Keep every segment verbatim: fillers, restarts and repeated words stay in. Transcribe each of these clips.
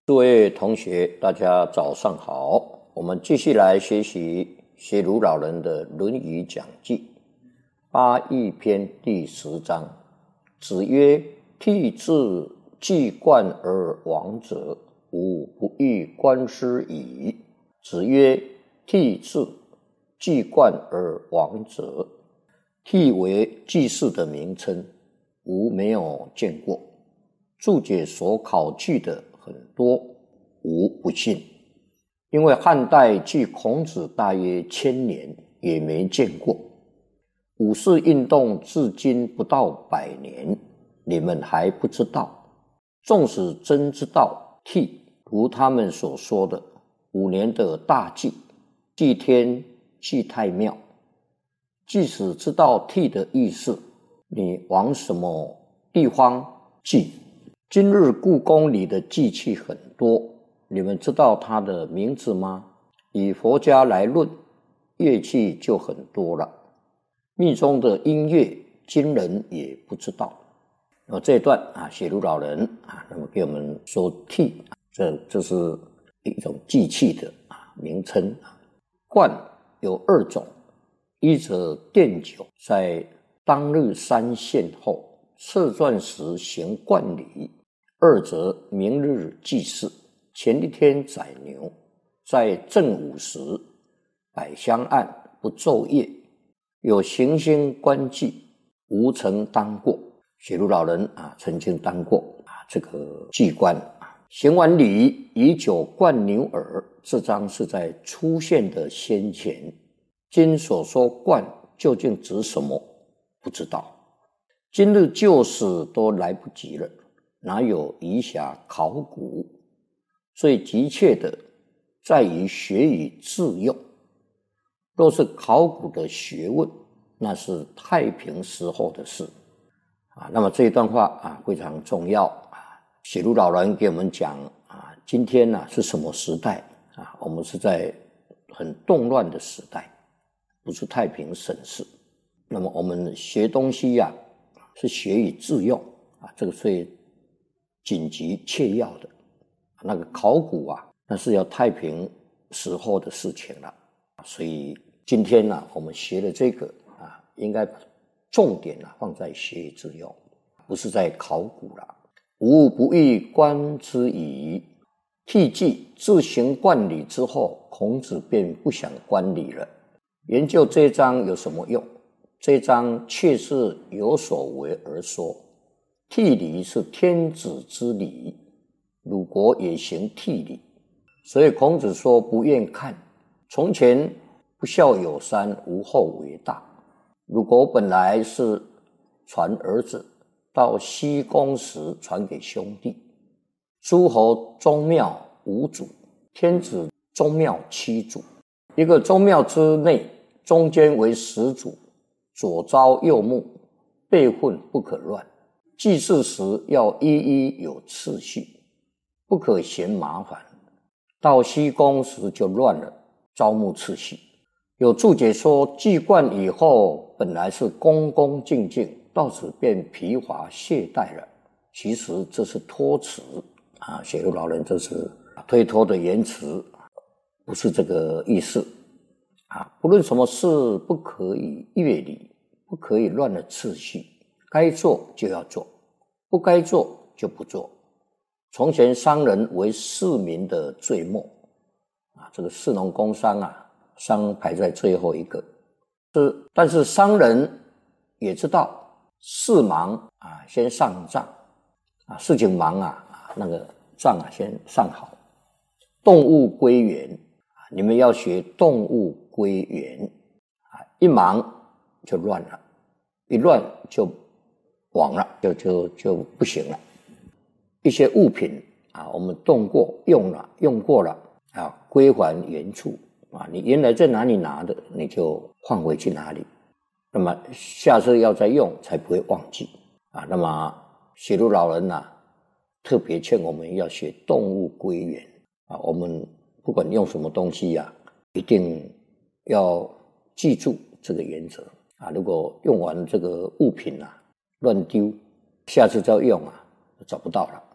各位同学，大家早上好。我们继续来学习学儒老人的《论语讲记》八佾篇第十章。子曰：悌志既冠而亡者，吾不欲观之矣。子曰：悌志既冠而亡者，悌为祭祀的名称，吾没有见过。注解所考据的很多，吾不信，因为汉代距孔子大约千年，也没见过。五四运动至今不到百年，你们还不知道。纵使真知道悌，如他们所说的五年的大祭，祭天祭太庙，即使知道悌的意思，你往什么地方祭？今日故宫里的祭器很多，你们知道它的名字吗？以佛家来论，乐器就很多了，密宗的音乐今人也不知道。那么这一段啊，写儒老人啊，那么给我们说悌，这这是一种祭器的啊名称。冠有二种，一则奠酒，在当日三献后，测馔时行冠礼；二则明日祭祀，前一天宰牛，在正午时百香案，不昼夜，有行星冠祭，吾曾当过。写儒老人啊，曾经当过啊这个祭官。行完礼，以酒灌牛耳，这章是在出现的先前。今所说灌究竟指什么？不知道。今日就死都来不及了，哪有余暇考古？最急切的在于学以致用。若是考古的学问，那是太平时候的事啊。那么这一段话啊非常重要啊。写儒老人给我们讲啊，今天呢、啊、是什么时代啊？我们是在很动乱的时代，不是太平盛世。那么我们学东西呀、啊，是学以致用啊，这个是紧急切要的。那个考古啊，那是要太平时候的事情了。所以今天呢、啊，我们学的这个啊，应该重点啊放在学以致用，不是在考古了。吾不欲观之矣。悌祭自行冠礼之后，孔子便不想观礼了。研究这一章有什么用？这一章确是有所为而说。悌礼是天子之礼，鲁国也行悌礼，所以孔子说不愿看。从前不孝有三，无后为大。鲁国本来是传儿子，到西宫时传给兄弟。诸侯宗庙五祖，天子宗庙七祖。一个宗庙之内，中间为始祖，左朝右穆，辈分不可乱。祭祀时要一一有次序，不可嫌麻烦。到西宫时就乱了，朝暮次序。有注解说，祭冠以后本来是恭恭敬敬，到此便疲乏懈怠了。其实这是托辞啊，写儒老人这是推脱的言辞，不是这个意思啊。不论什么事，不可以越礼，不可以乱了次序，该做就要做，不该做就不做。从前商人为市民的最末啊，这个士农工商啊，商排在最后一个。是，但是商人也知道事忙啊，先上账啊，事情忙啊，那个账啊先上好。动物归园啊，你们要学动物归园啊，一忙就乱了，一乱就亡了，就就就不行了。一些物品啊，我们动过、用了、用过了啊，归还原处啊，你原来在哪里拿的，你就换回去哪里。那么下次要再用，才不会忘记啊。那么写儒老人啊，特别劝我们要学动物归园啊。我们不管用什么东西呀、啊，一定要记住这个原则啊。如果用完这个物品啊乱丢，下次再用啊找不到了。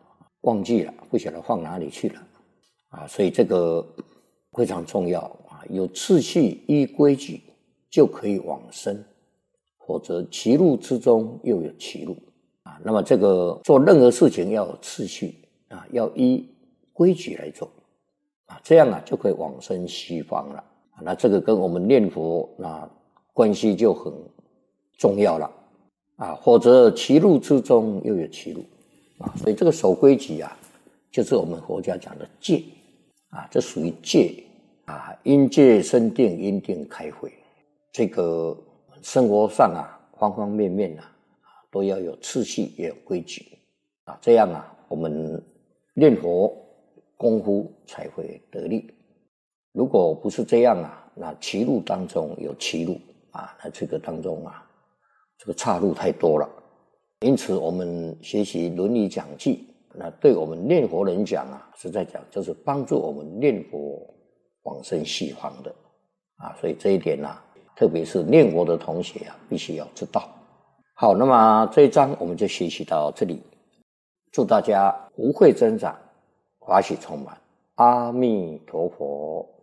忘记了，不晓得放哪里去了啊，所以这个非常重要啊，有次序依规矩就可以往生，否则歧路之中又有歧路啊。那么这个做任何事情要有次序啊，要依规矩来做啊，这样啊就可以往生西方了啊。那这个跟我们念佛那关系就很重要了啊，否则歧路之中又有歧路啊。所以这个守规矩啊，就是我们佛家讲的戒啊，这属于戒啊，因戒生定，因定开慧。这个生活上啊，方方面面啊，都要有次序，也有规矩啊，这样啊，我们念佛功夫才会得力。如果不是这样啊，那歧路当中有歧路啊，那这个当中啊，这个岔路太多了。因此，我们学习《伦理讲记》，那对我们念佛人讲啊，实在讲就是帮助我们念佛往生西方的啊。所以这一点呢、啊，特别是念佛的同学啊，必须要知道。好，那么这一章我们就学习到这里。祝大家福慧增长，法喜充满。阿弥陀佛。